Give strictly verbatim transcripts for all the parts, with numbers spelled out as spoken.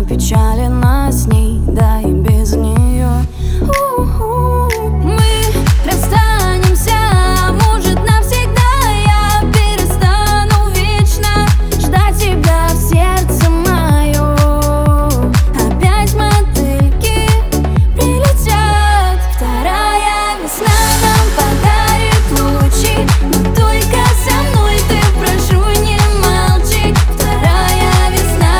опечалена с ней, да и без нее. Мы расстанемся, а может навсегда. Я перестану вечно ждать тебя в сердце мое. Опять мотыльки прилетят. Вторая весна нам подарит лучи, но только со мной ты, прошу, не молчи. Вторая весна,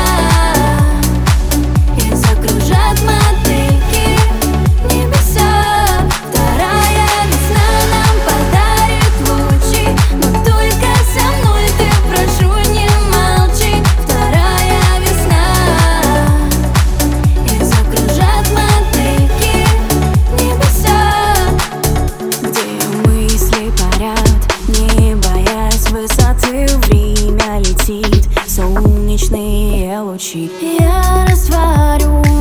и закружат мотыльки небеса. Вторая весна нам подарит лучи, но только со мной ты, прошу, не молчи. Вторая весна, и закружат мотыльки небеса. Где мысли парят, не боясь высоты, время летит, солнечные лучи. Я растворю